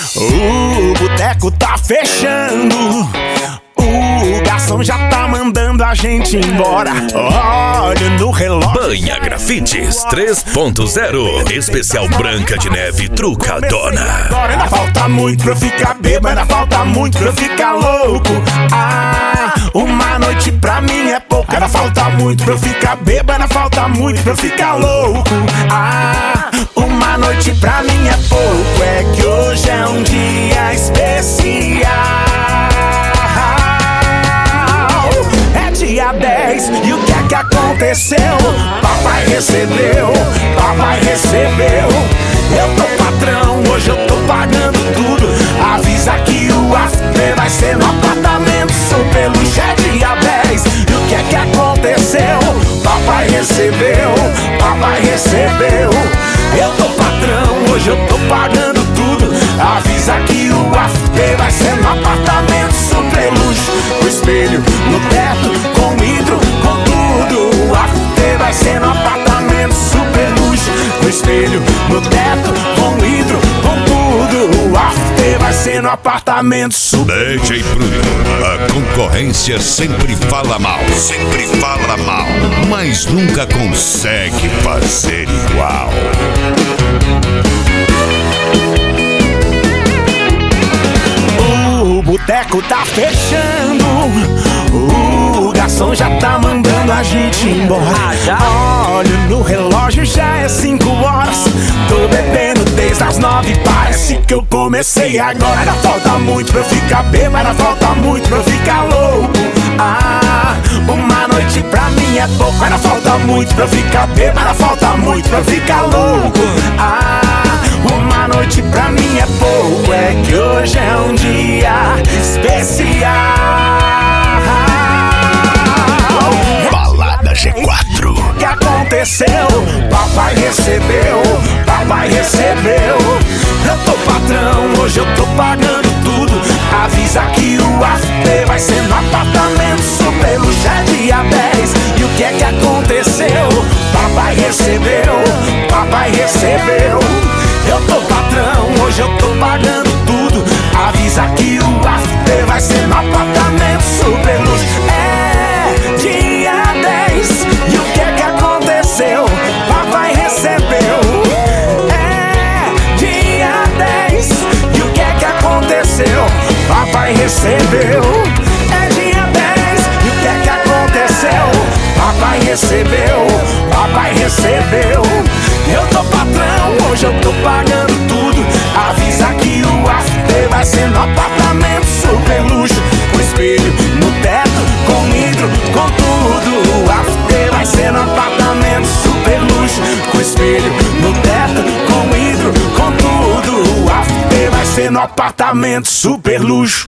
O boteco tá fechando, o garçom já tá mandando a gente embora. Olha no relógio. Banha Grafites 3.0 Especial Branca de Neve Trucadona. Agora ainda falta muito pra eu ficar bêbado, ainda falta muito pra eu ficar louco. Ah, uma noite pra mim é pouco. Ainda falta muito pra eu ficar bêbado, ainda falta muito pra eu ficar louco. Ah, uma noite pra mim é pouco. É que hoje é um dia especial. É dia 10 e o que é que aconteceu? Papai recebeu, papai recebeu. Eu tô patrão, hoje eu tô pagando tudo. Avisa que o after vai ser no apartamento super luxo. É dia 10 e o que é que aconteceu? Papai recebeu, papai recebeu. Eu tô patrão, hoje eu tô pagando tudo. Avisa que o after vai ser no apartamento super luxo. O espelho no teto, com vidro, com tudo. O after vai ser no apartamento super luxo. O espelho no teto, com vidro, com tudo. O after vai ser no apartamento super. DJ Bruno, a concorrência sempre fala mal, mas nunca consegue fazer igual. O boteco tá fechando, o garçom já tá mandando a gente embora. Olha no relógio, já é 5 horas. Tô bebendo desde as 9, parece que eu comecei agora. Ainda falta muito pra eu ficar bêbado, ainda falta muito pra eu ficar louco. Ah, uma noite pra mim é pouco. Ainda falta muito pra eu ficar bêbado, ainda falta muito pra eu ficar louco. Ah, uma noite pra mim é pouco. É que hoje é um dia especial. Balada G4. O que aconteceu? Papai recebeu, papai recebeu. Eu tô patrão, hoje eu tô pagando tudo. Avisa que o after vai ser no apartamento super luxo. É dia 10 e o que é que aconteceu? Papai recebeu, papai recebeu. Eu tô patrão, hoje eu tô pagando tudo. Avisa que o after vai ser no apartamento super luxo. É dia 10 e o que é que aconteceu? Papai recebeu. É dia 10 e o que é que aconteceu? Papai recebeu. É dia 10 e o que é que aconteceu? Papai recebeu, papai recebeu. Eu tô patrão, hoje eu tô pagando tudo. Avisa que o after vai ser no apartamento super luxo. Com espelho no teto, com vidro, com tudo. O after vai ser no apartamento super luxo. Com espelho no teto, com vidro, com tudo. O after vai ser no apartamento super luxo.